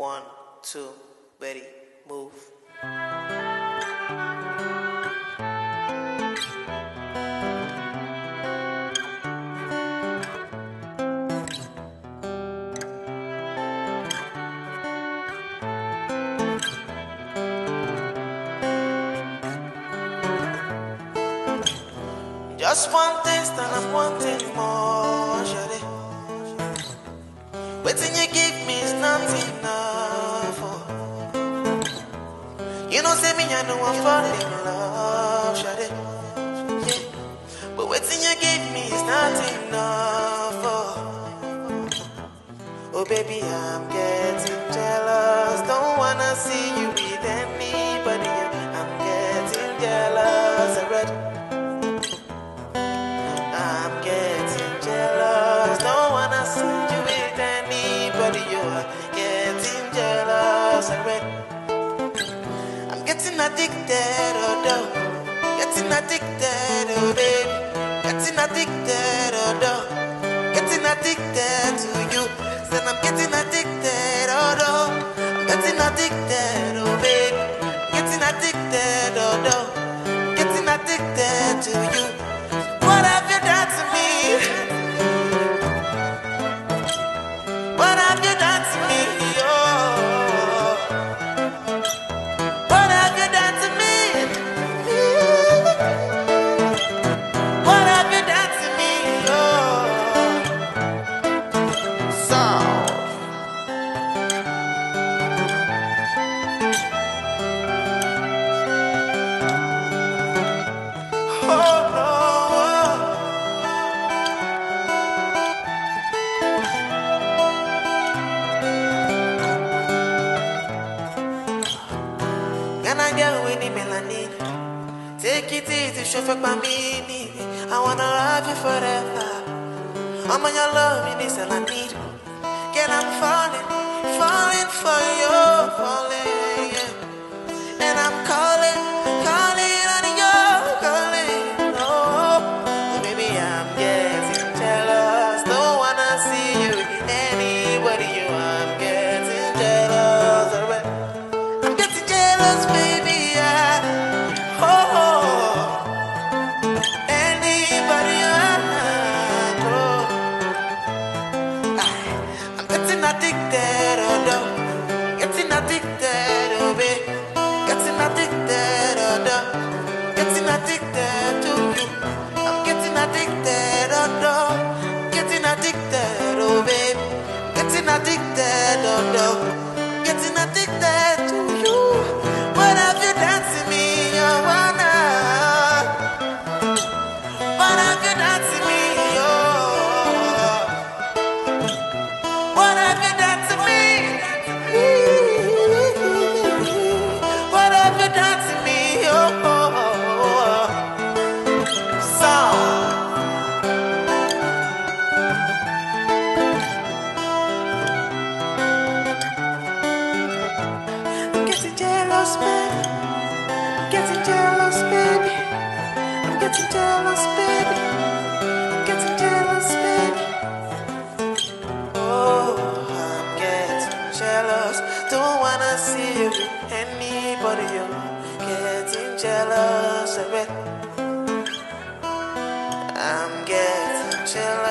1, 2, ready, move. Just one taste and I'm wanting more, shawty. Waiting you give me is not enough. You know, say me, I know I'm falling in love, shawty. Yeah. But waiting you give me is not enough. Oh, baby, I'm getting jealous. Don't wanna see you with anybody. I'm getting jealous already. I'm getting jealous. Don't wanna see you with anybody. You are getting jealous already. I'm getting addicted, oh no. Getting addicted, oh baby. Getting addicted, oh no. Getting addicted to you. Said I'm getting addicted, oh no. I'm getting addicted, oh baby. Getting addicted, oh no. Getting addicted to you. What have you done to me? What have you done to me? Oh, what have you done to me? What have you done to me? Oh, so oh no. Gonna get with the melanin. Take it easy, chauffeur by me. I wanna have you forever. I'm on your love, it is all I need. Girl, I'm falling, falling for you, falling, yeah. And I'm calling, calling on you, calling. Oh, baby, I'm getting jealous. Don't wanna see you with anybody. You, I'm getting jealous already. I'm getting jealous, baby. Yeah. Oh, anybody. Oh, I'm getting addicted, oh no. Getting addicted, oh baby. Getting addicted, oh no. Getting addicted to you. I'm getting addicted, oh no. Getting addicted, oh baby. Getting addicted, oh no. Getting addicted to you. What have you done to me, oh wanna? What have you done to me, oh? What have you done to me? What have you done to me, oh? So I'm getting jealous, baby. I'm getting jealous, baby. I'm getting jealous, baby. I'm getting jealous, baby. Oh, I'm getting jealous. Don't wanna see you with anybody. You're getting jealous of it. I'm getting jealous.